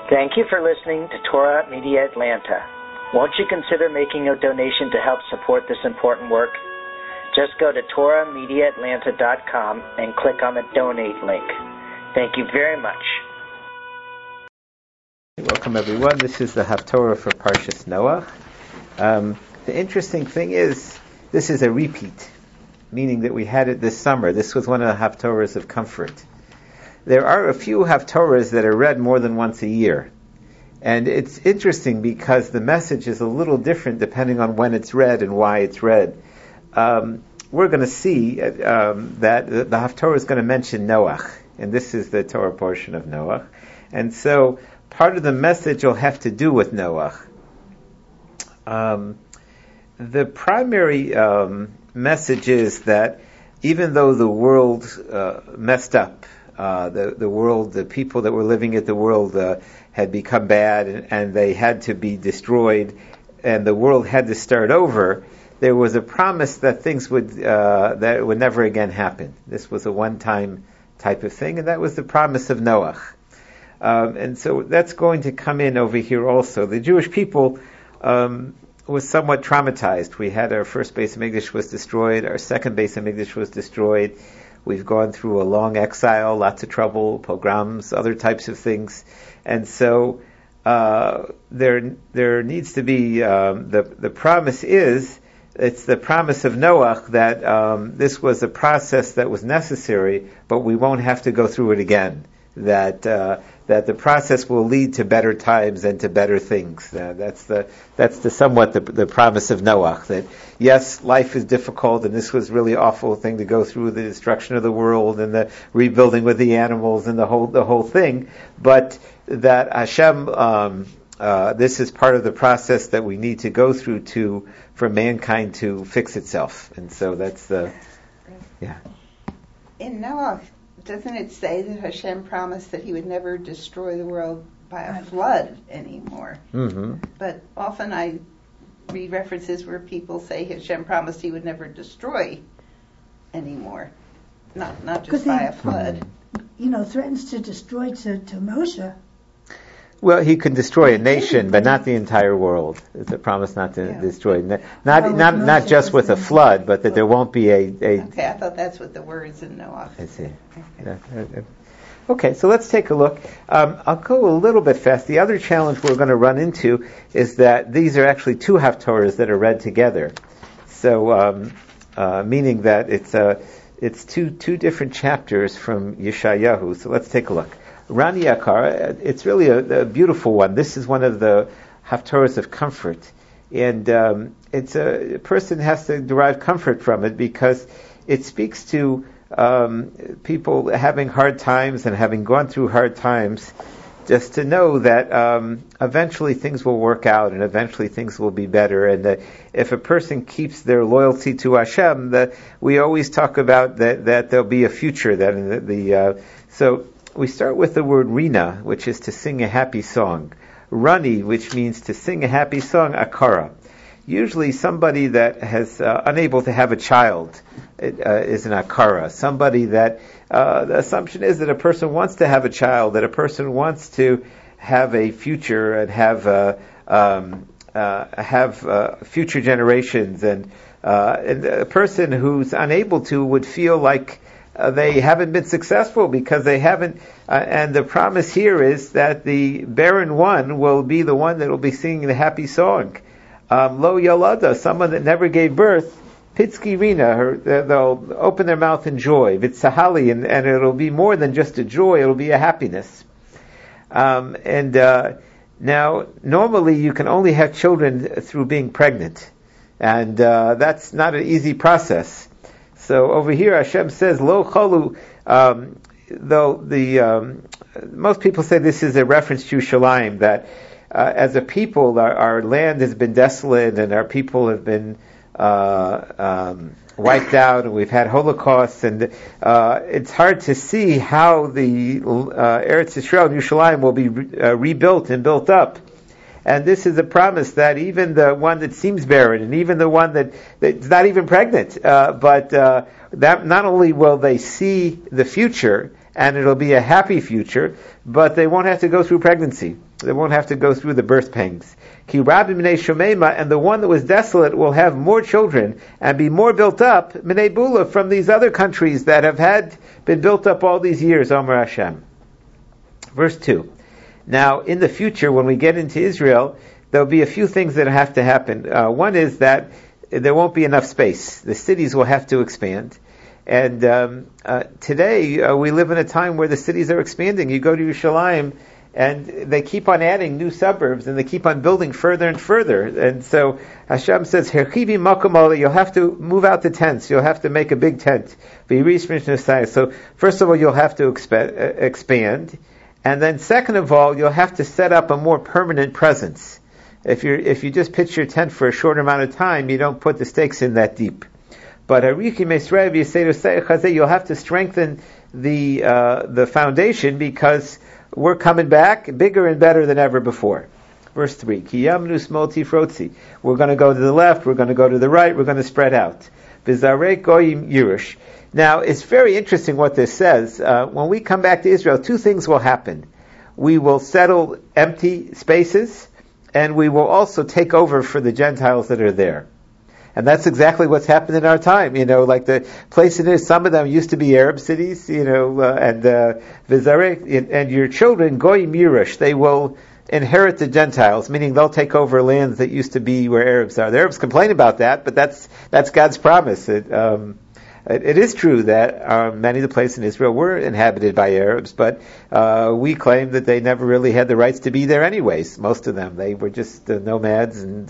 Thank you for listening to Torah Media Atlanta. Won't you consider making a donation to help support this important work? Just go to TorahMediaAtlanta.com and click on the donate link. Thank you very much. Welcome everyone. This is the Haftorah for Parshas Noach. The interesting thing is, this is a repeat, meaning that we had it this summer. This was one of the Haftorahs of comfort. There are a few Haftorahs that are read more than once a year. And it's interesting because the message is a little different depending on when it's read and why it's read. We're going to see that the Haftorah is going to mention Noach, and this is the Torah portion of Noach. And so part of the message will have to do with Noach. The primary message is that even though the world messed up, the world, the people that were living in the world had become bad and they had to be destroyed, and the world had to start over, there was a promise that things would never again happen. This was a one-time type of thing, and that was the promise of Noach. And so that's going to come in over here also. The Jewish people was somewhat traumatized. We had our first Beis Hamikdash was destroyed, our second Beis Hamikdash was destroyed. We've gone through a long exile, lots of trouble, pogroms, other types of things. And so there needs to be, the promise is, it's the promise of Noach that this was a process that was necessary, but we won't have to go through it again. That the process will lead to better times and to better things. That's somewhat the promise of Noach. That yes, life is difficult, and this was really awful thing to go through, the destruction of the world and the rebuilding with the animals and the whole thing. But that Hashem, this is part of the process that we need to go through for mankind to fix itself. And so that's In Noach, doesn't it say that Hashem promised that he would never destroy the world by a flood anymore? Mm-hmm. But often I read references where people say Hashem promised he would never destroy anymore, not just by a flood. Threatens to destroy to Moshe. Well, he could destroy a nation, but not the entire world. It's a promise not to destroy. Not just with a flood, but that there won't be a. Okay, I thought that's what the words in Noah. I see. Okay, so let's take a look. I'll go a little bit fast. The other challenge we're going to run into is that these are actually two Haftorahs that are read together. So, meaning that it's two different chapters from Yeshayahu. So let's take a look. Rani Yakar, it's really a beautiful one. This is one of the Haftorahs of comfort. And it's a person has to derive comfort from it because it speaks to people having hard times and having gone through hard times, just to know that eventually things will work out and eventually things will be better. And that if a person keeps their loyalty to Hashem, that we always talk about that there'll be a future. So we start with the word rina, which is to sing a happy song. Rani, which means to sing a happy song, akara. Usually somebody that has unable to have a child is an akara. Somebody that, the assumption is that a person wants to have a child, that a person wants to have a future and have future generations. And a person who's unable to would feel like they haven't been successful because they haven't, and the promise here is that the barren one will be the one that will be singing the happy song. Lo Yalada, someone that never gave birth, Pitski Rina, they'll open their mouth in joy. Vitsahali, and it'll be more than just a joy, it'll be a happiness. Now, normally you can only have children through being pregnant, and that's not an easy process. So over here, Hashem says, "Lo chalu." Though most people say this is a reference to Yerushalayim, that as a people, our land has been desolate and our people have been wiped out, and we've had Holocausts, and it's hard to see how the Eretz Yisrael and Yerushalayim will be rebuilt and built up. And this is a promise that even the one that seems barren, and even the one that's not even pregnant, but that not only will they see the future, and it'll be a happy future, but they won't have to go through pregnancy. They won't have to go through the birth pangs. Ki rabbi minei shomema, and the one that was desolate will have more children and be more built up, minei bula, from these other countries that have been built up all these years, Omer Hashem. Verse 2. Now, in the future, when we get into Israel, there'll be a few things that have to happen. One is that there won't be enough space. The cities will have to expand. And today, we live in a time where the cities are expanding. You go to Yerushalayim, and they keep on adding new suburbs, and they keep on building further and further. And so Hashem says, Herchibi makom, you'll have to move out the tents. You'll have to make a big tent. So first of all, you'll have to expand. And then second of all, you'll have to set up a more permanent presence. If you just pitch your tent for a short amount of time, you don't put the stakes in that deep. But you'll have to strengthen the foundation, because we're coming back bigger and better than ever before. Verse 3, we're going to go to the left, we're going to go to the right, we're going to spread out. Now, it's very interesting what this says. When we come back to Israel, two things will happen. We will settle empty spaces, and we will also take over for the Gentiles that are there. And that's exactly what's happened in our time. Like the place in it, some of them used to be Arab cities, and your children, Goyim Yirush, they will inherit the Gentiles, meaning they'll take over lands that used to be where Arabs are. The Arabs complain about that, but that's God's promise. It is true that many of the places in Israel were inhabited by Arabs, but we claim that they never really had the rights to be there anyways. Most of them, they were just nomads, and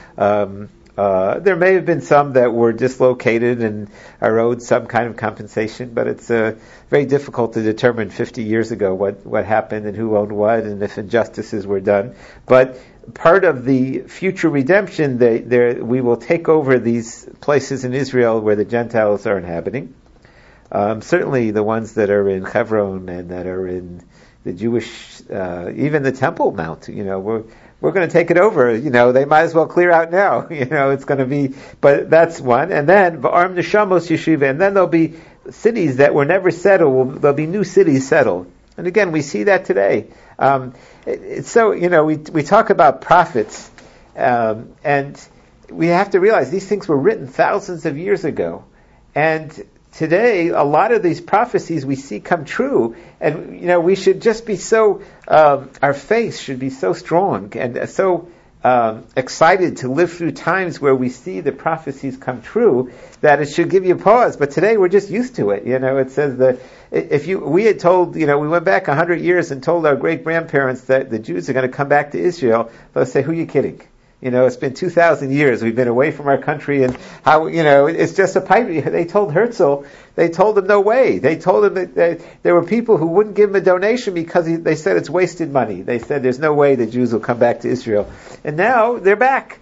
there may have been some that were dislocated and are owed some kind of compensation, but it's very difficult to determine 50 years ago what happened and who owned what and if injustices were done. But part of the future redemption, we will take over these places in Israel where the Gentiles are inhabiting. Certainly the ones that are in Hebron and that are in the Jewish, even the Temple Mount, we're going to take it over. They might as well clear out now. It's going to be, but that's one. And then, V'arm Neshamos Yeshiva, and then there'll be cities that were never settled. There'll be new cities settled. And again, we see that today. It's so, we talk about prophets, and we have to realize these things were written thousands of years ago. And today, a lot of these prophecies we see come true, and we should just be so, our faith should be so strong and so excited to live through times where we see the prophecies come true that it should give you pause. But today we're just used to it. It says that we had told, we went back 100 years and told our great grandparents that the Jews are going to come back to Israel. They'll say, "Who are you kidding? It's been 2,000 years. We've been away from our country, and how, it's just a pipe." They told Herzl, they told him no way. They told him that there were people who wouldn't give him a donation because they said it's wasted money. They said there's no way the Jews will come back to Israel. And now they're back.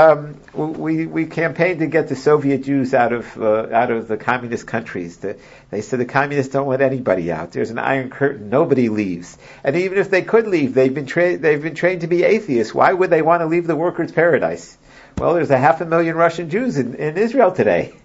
We campaigned to get the Soviet Jews out of the communist countries. They said the communists don't let anybody out. There's an iron curtain. Nobody leaves. And even if they could leave, they've been trained to be atheists. Why would they want to leave the workers' paradise? Well, there's 500,000 Russian Jews in Israel today.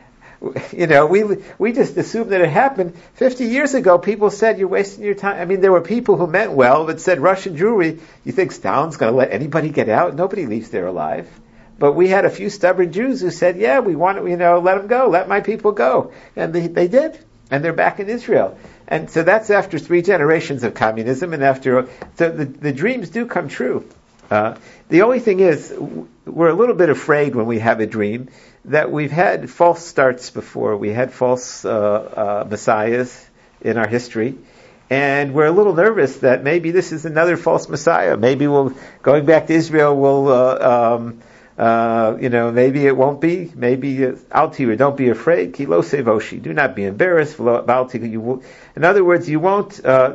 We just assumed that it happened 50 years ago. People said you're wasting your time. I mean, there were people who meant well but said Russian Jewry. You think Stalin's going to let anybody get out? Nobody leaves there alive. But we had a few stubborn Jews who said, "Yeah, we want to, let them go, let my people go," and they did, and they're back in Israel. And so that's after 3 generations of communism, and so the dreams do come true. The only thing is, we're a little bit afraid when we have a dream that we've had false starts before. We had false messiahs in our history, and we're a little nervous that maybe this is another false messiah. Maybe going back to Israel will, maybe it won't be. Maybe Al-Tira, don't be afraid. Ki lo sevoshi, do not be embarrassed. In other words, you won't.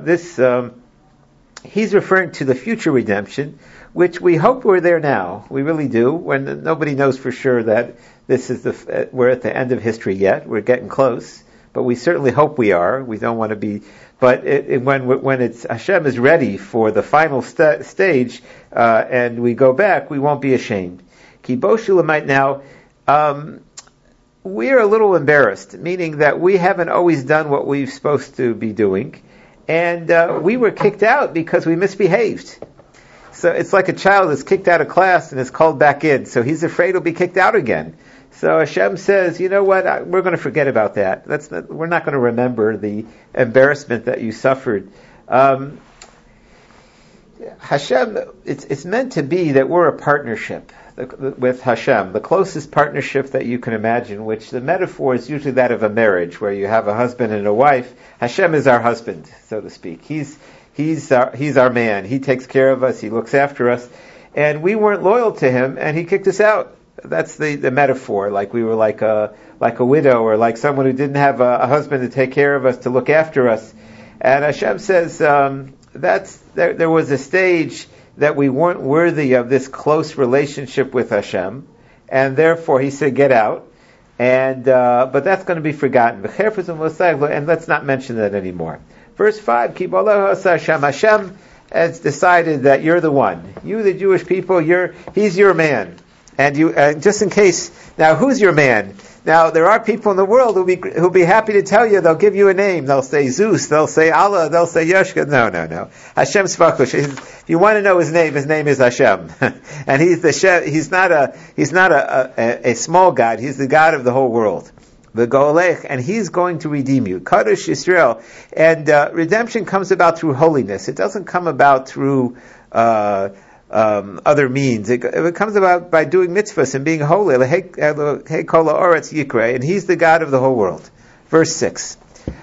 He's referring to the future redemption, which we hope we're there now. We really do. When nobody knows for sure that this is we're at the end of history yet. We're getting close, but we certainly hope we are. We don't want to be. But when Hashem is ready for the final stage, and we go back, we won't be ashamed. Ki bo shulamite now. we're a little embarrassed, meaning that we haven't always done what we're supposed to be doing, and we were kicked out because we misbehaved. So it's like a child is kicked out of class and is called back in, so he's afraid he'll be kicked out again. So Hashem says, you know what, we're going to forget about that. We're not going to remember the embarrassment that you suffered. Hashem, it's meant to be that we're a partnership with Hashem, the closest partnership that you can imagine, which the metaphor is usually that of a marriage, where you have a husband and a wife. Hashem is our husband, so to speak. He's our man. He takes care of us. He looks after us. And we weren't loyal to him, and he kicked us out. That's the metaphor, like we were like a widow, or like someone who didn't have a husband to take care of us, to look after us. And Hashem says, there was a stage that we weren't worthy of this close relationship with Hashem, and therefore He said, get out. And but that's going to be forgotten. And let's not mention that anymore. Verse 5, Hashem has decided that you're the one. You, the Jewish people, He's your man. And you, just in case, now who's your man? Now there are people in the world who'll be happy to tell you. They'll give you a name. They'll say Zeus. They'll say Allah. They'll say Yeshua. No. Hashem Svakush. If you want to know his name is Hashem, and He's not a small God. He's the God of the whole world. The Goelech, and He's going to redeem you. Kadosh Yisrael, and redemption comes about through holiness. It doesn't come about through other means. It comes about by doing mitzvahs and being holy. And He's the God of the whole world. Verse 6.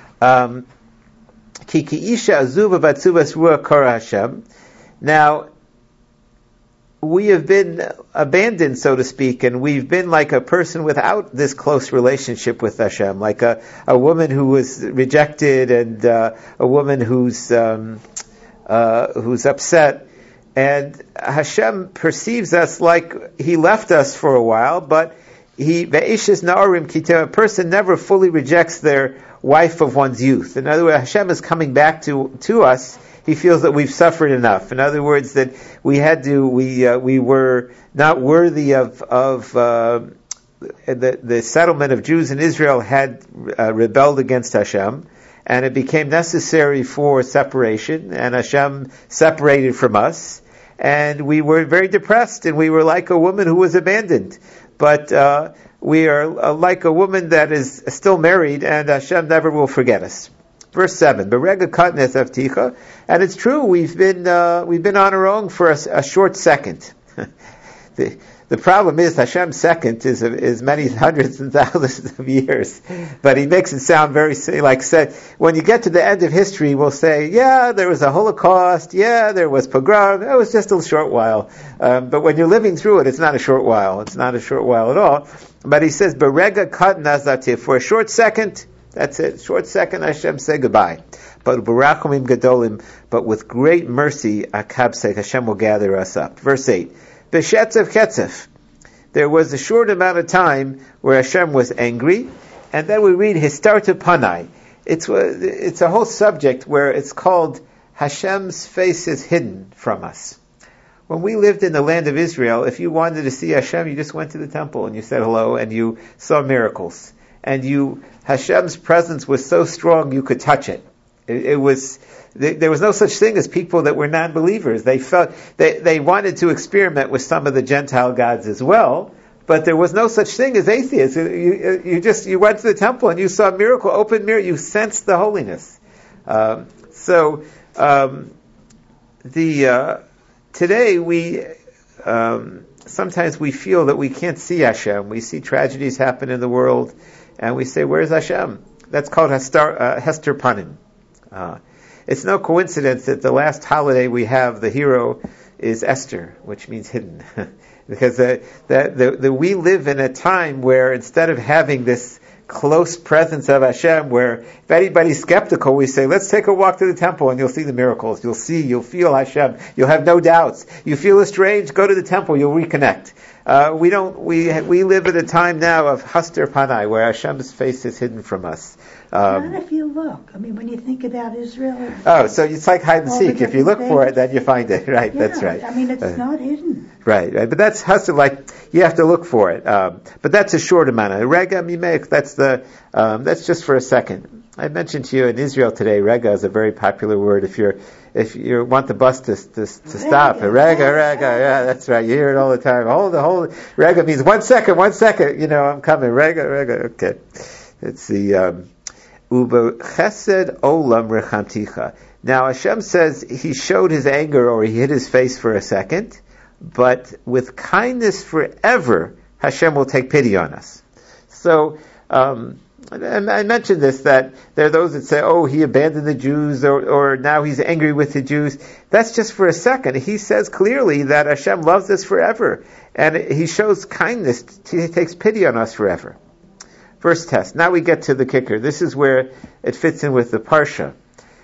Now, we have been abandoned, so to speak, and we've been like a person without this close relationship with Hashem, like a woman who was rejected, and a woman who's upset. And Hashem perceives us like He left us for a while, but a person never fully rejects their wife of one's youth. In other words, Hashem is coming back to us. He feels that we've suffered enough. In other words, that we were not worthy of the settlement of Jews in Israel had rebelled against Hashem, and it became necessary for separation, and Hashem separated from us, and we were very depressed, and we were like a woman who was abandoned. But we are like a woman that is still married, and Hashem never will forget us. Verse 7, and it's true, we've been on our own for a short second. The problem is Hashem's second is many hundreds and thousands of years, but He makes it sound very said. When you get to the end of history, we'll say, yeah, there was a Holocaust, yeah, there was pogrom. It was just a short while. But when you're living through it, it's not a short while. It's not a short while at all. But He says, "Berega kat nazativ." For a short second, that's it. Short second, Hashem say goodbye. But barachumim gadolim. But with great mercy, akabsek, Hashem will gather us up. Verse 8. B'shetzev ketzef. There was a short amount of time where Hashem was angry, and then we read Histarta Panai. It's a whole subject where it's called Hashem's face is hidden from us. When we lived in the land of Israel, if you wanted to see Hashem, you just went to the temple and you said hello and you saw miracles. And Hashem's presence was so strong you could touch it. There was no such thing as people that were non-believers. They wanted to experiment with some of the Gentile gods as well, but there was no such thing as atheists. You went to the temple and you saw a miracle, open mirror, you sensed the holiness. Today sometimes we feel that we can't see Hashem. We see tragedies happen in the world, and we say, "Where's Hashem?" That's called Hester Panim. It's no coincidence that the last holiday we have, the hero, is Esther, which means hidden. Because we live in a time where instead of having this close presence of Hashem, where if anybody's skeptical, we say, let's take a walk to the temple and you'll see the miracles. You'll feel Hashem. You'll have no doubts. You feel estranged, go to the temple, you'll reconnect. we live at a time now of Haster Panai, where Hashem's face is hidden from us. Not if you look. I mean, when you think about Israel. So it's like hide and seek. If you look for it, then you find it. Right, yeah, that's right. I mean, it's not hidden. Right. But that's Haster, like, you have to look for it. But that's a short amount. Rega mimek, that's just for a second. I mentioned to you in Israel today, rega is a very popular word. If you want the bus to stop, rega, yeah, that's right. You hear it all the time. Hold. Rega means 1 second. I'm coming. Rega. Okay. It's the uba chesed olam rechamticha. Now Hashem says He showed His anger, or He hid His face for a second, but with kindness forever, Hashem will take pity on us. So. And I mentioned this, that there are those that say, He abandoned the Jews, or now He's angry with the Jews. That's just for a second. He says clearly that Hashem loves us forever, and He shows kindness. He takes pity on us forever. First test. Now we get to the kicker. This is where it fits in with the Parsha.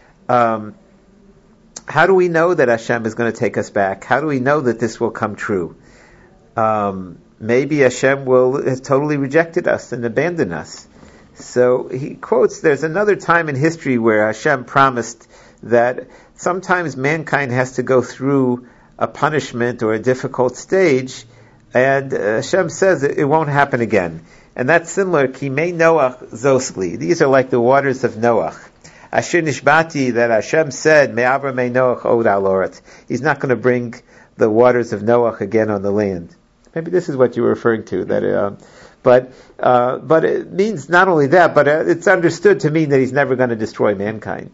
How do we know that Hashem is going to take us back? How do we know that this will come true? Maybe Hashem has totally rejected us and abandoned us. So he quotes, there's another time in history where Hashem promised that sometimes mankind has to go through a punishment or a difficult stage, and Hashem says it won't happen again. And that's similar, Kimei Noach Zosli. These are like the waters of Noach. Asher Nishbati, that Hashem said, Me'avra Me Noach Od Al Oret. He's not going to bring the waters of Noach again on the land. Maybe this is what you were referring to, that But it means not only that, but it's understood to mean that He's never going to destroy mankind.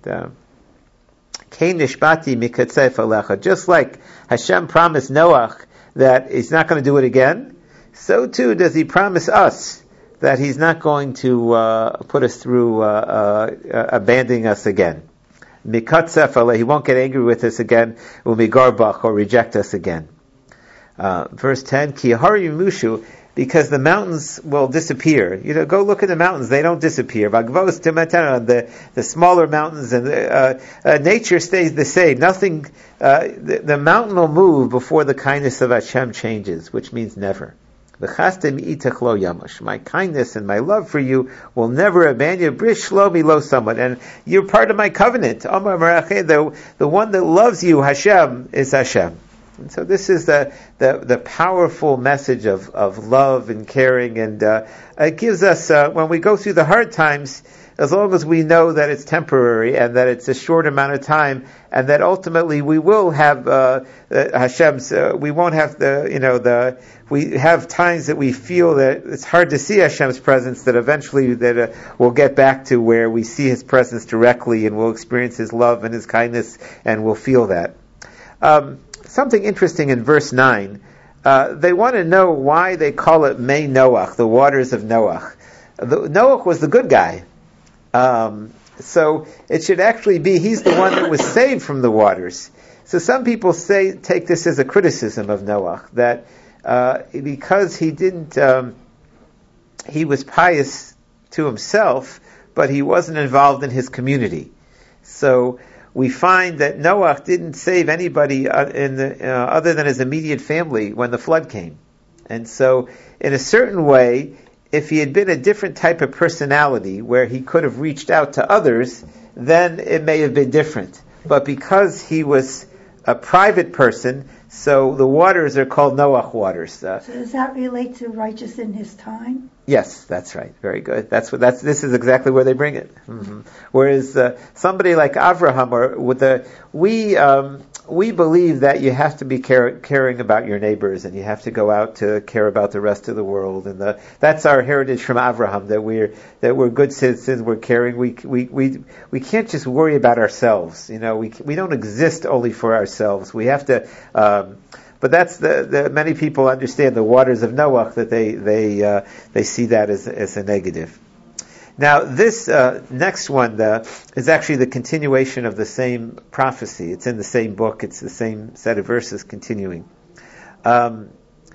Just like Hashem promised Noach that He's not going to do it again, so too does He promise us that He's not going to put us through abandoning us again. He won't get angry with us again, or reject us again. Verse 10, Ki Hari Mushu, because the mountains will disappear. Go look at the mountains; they don't disappear. The smaller mountains, and nature stays the same. Nothing. The mountain will move before the kindness of Hashem changes, which means never. My kindness and my love for you will never abandon you. And you're part of my covenant. The one that loves you, Hashem, is Hashem. And so this is the powerful message of love and caring, and it gives us, when we go through the hard times, as long as we know that it's temporary and that it's a short amount of time, and that ultimately we will have Hashem's, we won't have we have times that we feel that it's hard to see Hashem's presence, that eventually we'll get back to where we see His presence directly, and we'll experience His love and His kindness, and we'll feel that. Something interesting in verse 9, they want to know why they call it Mei Noach, the waters of Noach. Noach was the good guy. So it should actually be, he's the one that was saved from the waters. So some people take this as a criticism of Noach, that because he didn't, he was pious to himself, but he wasn't involved in his community. So we find that Noach didn't save anybody other than his immediate family when the flood came. And so, in a certain way, if he had been a different type of personality, where he could have reached out to others, then it may have been different. But because he was a private person, so the waters are called Noach waters. So does that relate to righteous in his time? Yes, that's right. Very good. This is exactly where they bring it. Mm-hmm. Whereas somebody like Avraham, we believe that you have to be caring about your neighbors, and you have to go out to care about the rest of the world, and that's our heritage from Avraham, that we're good citizens, we're caring. We can't just worry about ourselves. We don't exist only for ourselves. We have to. But that's the many people understand the waters of Noach, that they see that as a negative. Now this next one is actually the continuation of the same prophecy. It's in the same book. It's the same set of verses continuing. Verse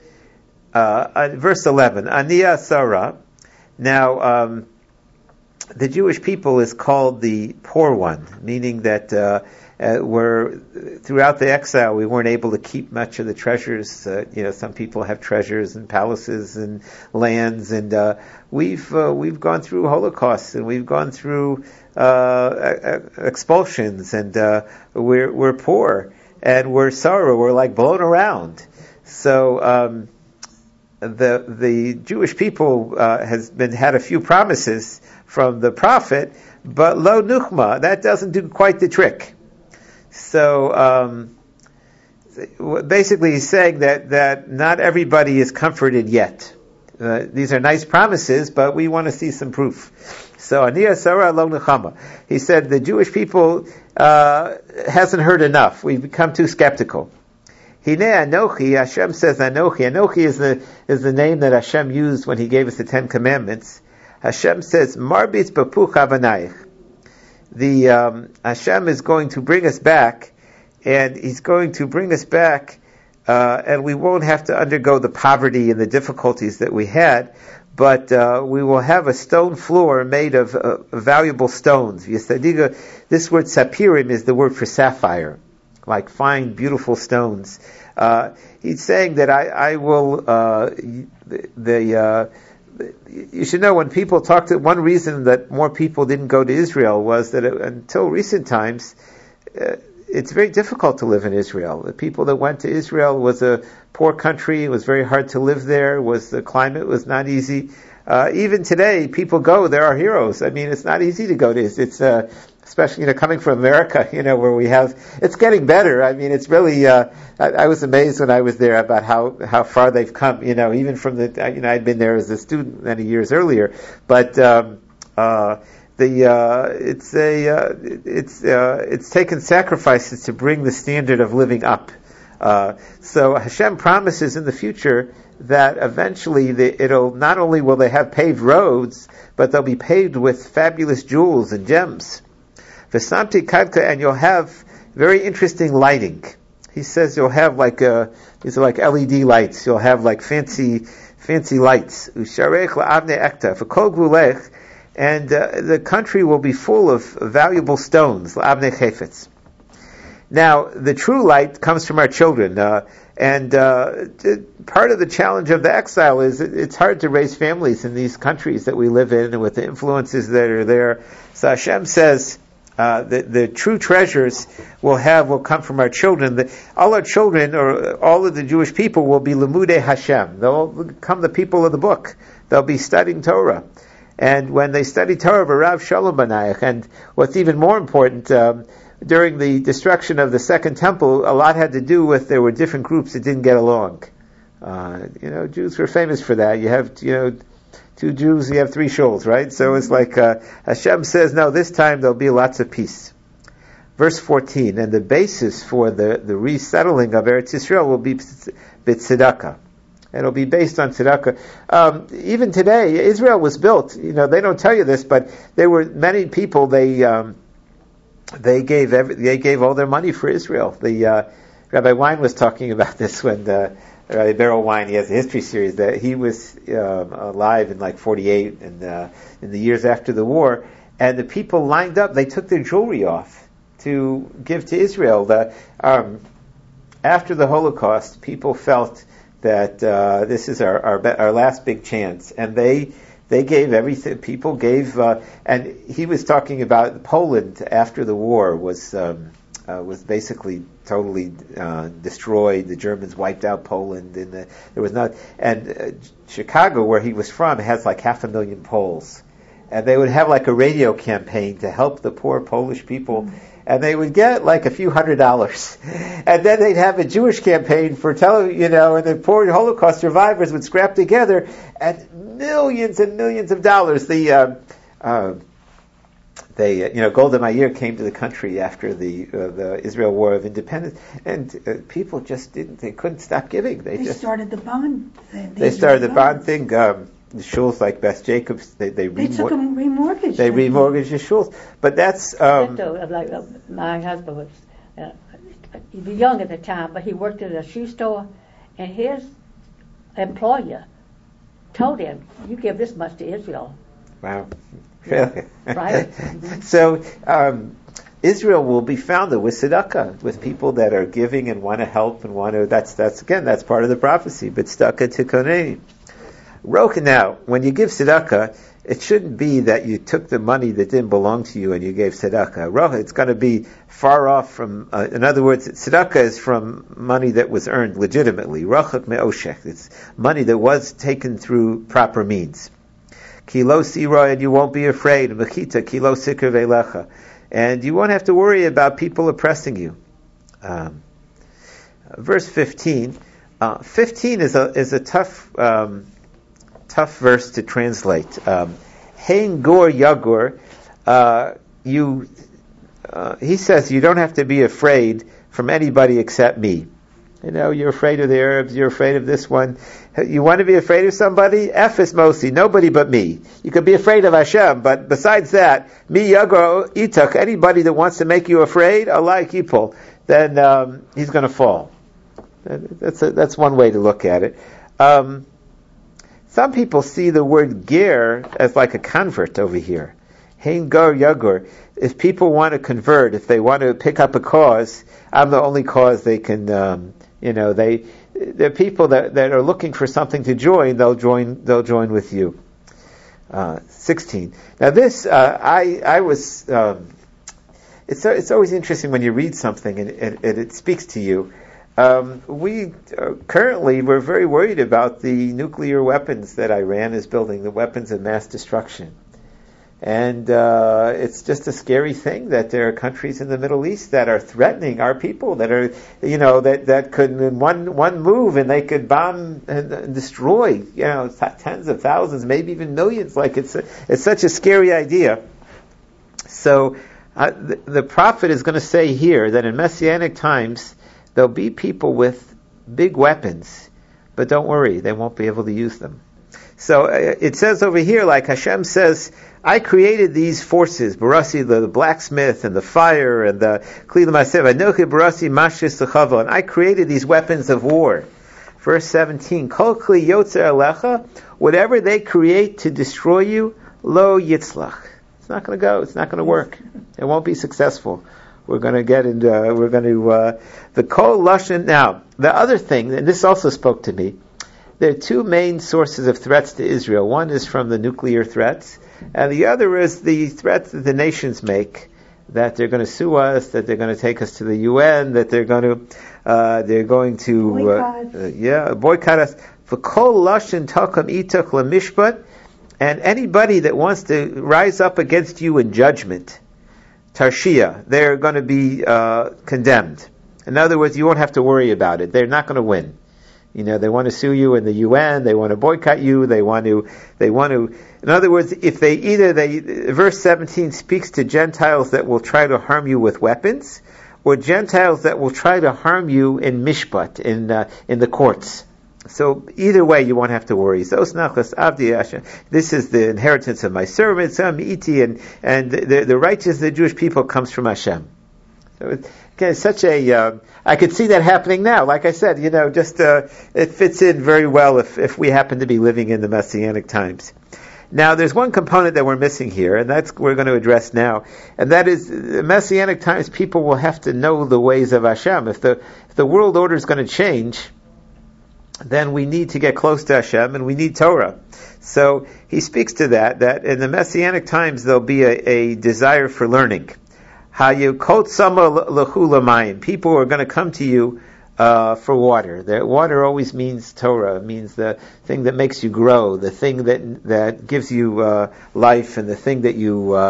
11, Aniya Sarah. Now the Jewish people is called the poor one, meaning that were throughout the exile, we weren't able to keep much of the treasures. Some people have treasures and palaces and lands, and we've gone through Holocausts, and we've gone through expulsions, and we're poor, and we're sorrow. We're like blown around. So the Jewish people had a few promises from the prophet, but lo nuchma, that doesn't do quite the trick. So basically he's saying that not everybody is comforted yet. These are nice promises, but we want to see some proof. So Aniyah Sarah lo nuchama. He said the Jewish people hasn't heard enough. We've become too skeptical. Hine Anochi, Hashem says Anochi. Anochi is the name that Hashem used when He gave us the Ten Commandments. Hashem says Marbitz Bapuch Avanayich. Hashem is going to bring us back, and He's going to bring us back, and we won't have to undergo the poverty and the difficulties that we had, but we will have a stone floor made of valuable stones. Yesadiga, this word sapirim is the word for sapphire, like fine, beautiful stones. He's saying that I will. You should know, when people talk to, one reason that more people didn't go to Israel was that until recent times, it's very difficult to live in Israel. The people that went to Israel was a poor country. It was very hard to live there. The climate was not easy. Even today, people go. There are heroes. I mean, it's not easy to go to. It's especially coming from America. Where we have. It's getting better. I mean, it's really. I was amazed when I was there about how far they've come. Even from the. I'd been there as a student many years earlier, but. It's taken sacrifices to bring the standard of living up. So Hashem promises in the future that eventually it'll not only will they have paved roads, but they'll be paved with fabulous jewels and gems. V'samti kadka, and you'll have very interesting lighting. He says you'll have these are like LED lights. You'll have like fancy lights. Usharech la'avne ekta v'kol gvulech. And the country will be full of valuable stones, l'avnei chefetz. Now, the true light comes from our children, and part of the challenge of the exile is it's hard to raise families in these countries that we live in, and with the influences that are there. So Hashem says the true treasures will come from our children. All our children, or all of the Jewish people, will be lemudei Hashem. They'll become the people of the book. They'll be studying Torah. And when they study Torah, Rav Shalom Banayach, and what's even more important, during the destruction of the Second Temple, a lot had to do with there were different groups that didn't get along. Jews were famous for that. You have, two Jews, you have three shoals, right? So it's like Hashem says, no, this time there'll be lots of peace. Verse 14, and the basis for the resettling of Eretz Yisrael will be b'tzedakah. It'll be based on tzedakah. Even today, Israel was built. They don't tell you this, but there were many people. They gave all their money for Israel. Rabbi Wein was talking about this when Rabbi Beryl Wein, he has a history series that he was alive in like 48 and in the years after the war, and the people lined up. They took their jewelry off to give to Israel. After the Holocaust, people felt that this is our last big chance, and they gave everything. People gave, and he was talking about Poland after the war was basically totally destroyed. The Germans wiped out Poland, and there was not. And Chicago, where he was from, has like 500,000 Poles, and they would have like a radio campaign to help the poor Polish people. And they would get like a few $100s. And then they'd have a Jewish campaign for and the poor Holocaust survivors would scrap together and millions and millions of dollars. Golda Meir came to the country after the Israel War of Independence, and people just they couldn't stop giving. They started the bond thing. They started the bond thing. The shuls like Beth Jacobs, they took them remortgaged. They remortgaged the shuls, but that's my husband was he was young at the time, but he worked at a shoe store, and his employer told him, "You give this much to Israel." Wow, really? Right. So Israel will be founded with tzedakah, with people that are giving and want to help and want to. That's part of the prophecy. But tzedakah tikonei. Rocha, now, when you give tzedakah, it shouldn't be that you took the money that didn't belong to you and you gave tzedakah. Rocha, it's going to be far off from. In other words, tzedakah is from money that was earned legitimately. Rocha me'oshech. It's money that was taken through proper means. Kilo sira, and you won't be afraid. Mechita kilo sikr velecha. And you won't have to worry about people oppressing you. Verse 15. 15 is a tough verse to translate. Hein gor yagur. He says you don't have to be afraid from anybody except me. You're afraid of the Arabs, you're afraid of this one. You want to be afraid of somebody? Ephes mosi, nobody but me. You could be afraid of Hashem, but besides that, mi yago itak, anybody that wants to make you afraid, Allah kipol, then he's going to fall. That's one way to look at it. Some people see the word ger as like a convert over here. Hein gar yagur. If people want to convert, if they want to pick up a cause, I'm the only cause they can. They're people that are looking for something to join. They'll join with you. 16. Now this, I was. It's always interesting when you read something and it speaks to you. We're very worried about the nuclear weapons that Iran is building, the weapons of mass destruction. And it's just a scary thing that there are countries in the Middle East that are threatening our people, that are, that could, in one move, and they could bomb and destroy, tens of thousands, maybe even millions. Like it's such a scary idea. So the prophet is going to say here that in Messianic times there'll be people with big weapons, but don't worry, they won't be able to use them. So it says over here, like Hashem says, I created these forces, Barasi, the blacksmith, and the fire, and the Kli L'Maaseh, Anochi Barasi Mashis L'Chava, and I created these weapons of war. Verse 17, Kol Kli Yotzer Alecha, whatever they create to destroy you, Lo Yitzlach. It's not going to go, it's not going to work. It won't be successful. We're going to get into, the Kol Lashon. Now, the other thing, and this also spoke to me, there are two main sources of threats to Israel. One is from the nuclear threats, and the other is the threats that the nations make, that they're going to sue us, that they're going to take us to the UN, that they're going to boycott us. V'kol lashon takam itach lemishpat, and anybody that wants to rise up against you in judgment, tarshia, they're going to be condemned. In other words, you won't have to worry about it. They're not going to win. They want to sue you in the UN, they want to boycott you, they want to, in other words, if verse 17 speaks to Gentiles that will try to harm you with weapons, or Gentiles that will try to harm you in mishpat, in the courts. So either way, you won't have to worry. This is the inheritance of my servants, and the righteousness of the Jewish people comes from Hashem. So it's such a, I could see that happening now. Like I said, it fits in very well if we happen to be living in the Messianic times. Now, there's one component that we're missing here, and that's we're going to address now, and that is the Messianic times. People will have to know the ways of Hashem. If the world order is going to change, then we need to get close to Hashem, and we need Torah. So he speaks to that in the Messianic times there'll be a desire for learning. People are going to come to you for water. Water always means Torah, means the thing that makes you grow, the thing that gives you life, and the thing that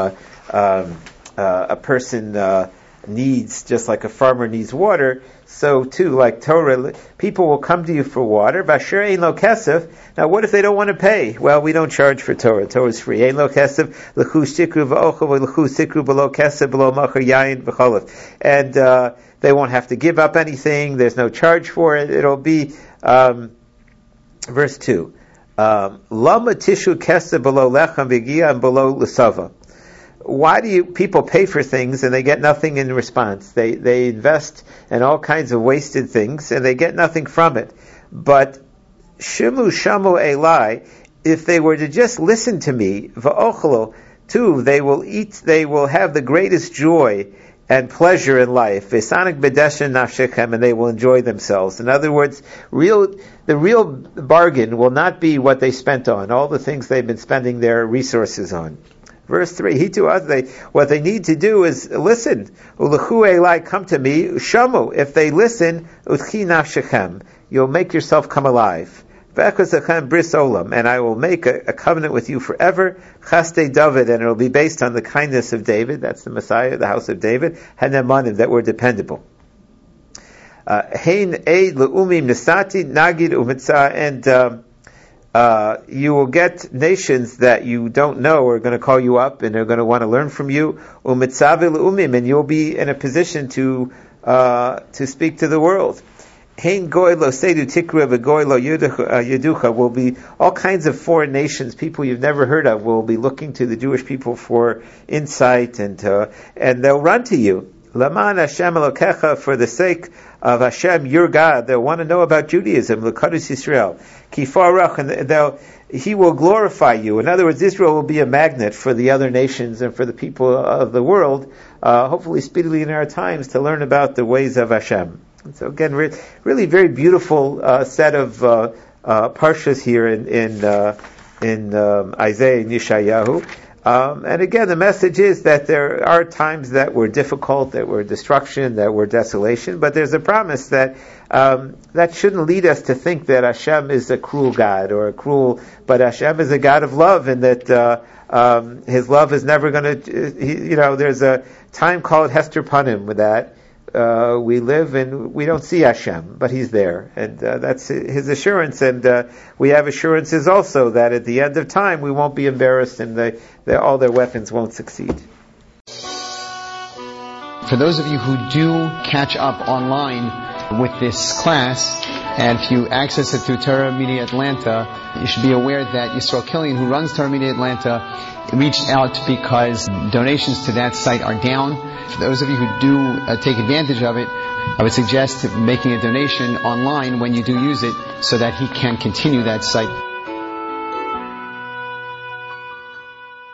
a person needs, just like a farmer needs water. So too, like Torah, people will come to you for water. Basher ein lo kesef. Now, what if they don't want to pay? Well, we don't charge for Torah. Torah is free. Ein lo kesef l'chu shikru v'ochel v'l'chu sikru below kesef below machar yayin v'cholef. And they won't have to give up anything. There's no charge for it. It'll be verse 2. Lama tishu kesef below lechem v'gia and below l'sava. Why do people pay for things and they get nothing in response? They invest in all kinds of wasted things and they get nothing from it. But shimu shamu elai, if they were to just listen to me, va'ochlo, too, they will eat, they will have the greatest joy and pleasure in life. Vesanik bedeshen nafshechem, and they will enjoy themselves. In other words, the real bargain will not be what they spent on, all the things they've been spending their resources on. Verse 3, what they need to do is listen. Ulechu elai, come to me. Shamu, if they listen, utchi nafshechem, you'll make yourself come alive. V'echosechem bris olam, and I will make a covenant with you forever. Chaste David, and it will be based on the kindness of David, that's the Messiah, the house of David, Hanemanim, that were dependable. Hein eid le'umim nesati nagid umitzah, and you will get nations that you don't know are going to call you up and are going to want to learn from you. Umitzavi le'umim, and you'll be in a position to speak to the world. Hein goy lo sedu tikra v'goy lo yeducha, will be all kinds of foreign nations, people you've never heard of, will be looking to the Jewish people for insight, and they'll run to you. Laman Hashem Elokecha, for the sake of Hashem, your God, they'll want to know about Judaism, L'Kadus Yisrael, Kifarach, and He will glorify you. In other words, Israel will be a magnet for the other nations and for the people of the world, hopefully speedily in our times, to learn about the ways of Hashem. And so again, really very beautiful set of parshas here in Isaiah and Yeshayahu. And again, the message is that there are times that were difficult, that were destruction, that were desolation, but there's a promise that that shouldn't lead us to think that Hashem is a cruel God but Hashem is a God of love, and that His love is never going to, there's a time called Hester Panim with that. We live and we don't see Hashem, but He's there, and that's His assurance. And we have assurances also that at the end of time we won't be embarrassed, and all their weapons won't succeed. For those of you who do catch up online with this class, and if you access it through Torah Media Atlanta, you should be aware that Yisrael Killian, who runs Torah Media Atlanta, reached out because donations to that site are down. For those of you who do take advantage of it, I would suggest making a donation online when you do use it, so that he can continue that site.